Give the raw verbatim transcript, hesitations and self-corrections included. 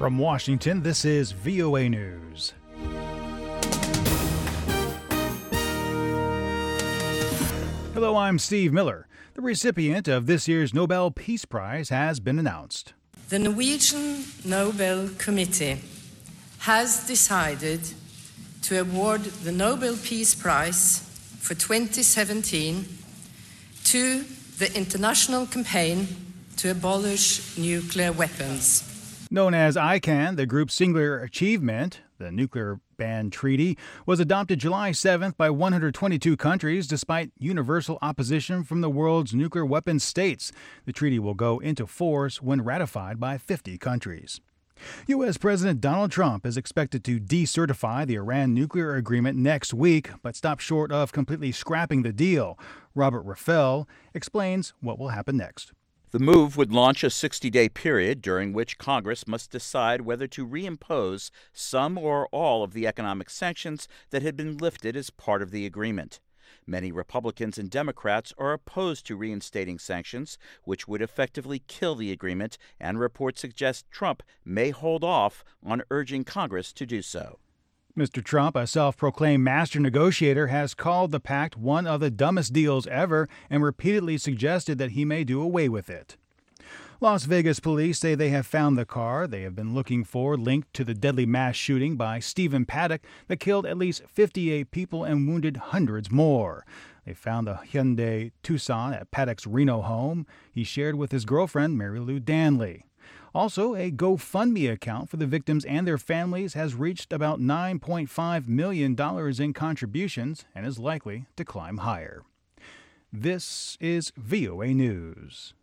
From Washington, this is V O A News. Hello, I'm Steve Miller. The recipient of this year's Nobel Peace Prize has been announced. The Norwegian Nobel Committee has decided to award the Nobel Peace Prize for twenty seventeen to the international campaign to abolish nuclear weapons. Known as I CAN, the group's singular achievement, the Nuclear Ban Treaty, was adopted July seventh by one hundred twenty-two countries despite universal opposition from the world's nuclear weapons states. The treaty will go into force when ratified by fifty countries. U S. President Donald Trump is expected to decertify the Iran nuclear agreement next week, but stop short of completely scrapping the deal. Robert Rafael explains what will happen next. The move would launch a sixty-day period during which Congress must decide whether to reimpose some or all of the economic sanctions that had been lifted as part of the agreement. Many Republicans and Democrats are opposed to reinstating sanctions, which would effectively kill the agreement, and reports suggest Trump may hold off on urging Congress to do so. Mister Trump, a self-proclaimed master negotiator, has called the pact one of the dumbest deals ever and repeatedly suggested that he may do away with it. Las Vegas police say they have found the car they have been looking for linked to the deadly mass shooting by Stephen Paddock that killed at least fifty-eight people and wounded hundreds more. They found the Hyundai Tucson at Paddock's Reno home he shared with his girlfriend, Mary Lou Danley. Also, a GoFundMe account for the victims and their families has reached about nine point five million dollars in contributions and is likely to climb higher. This is V O A News.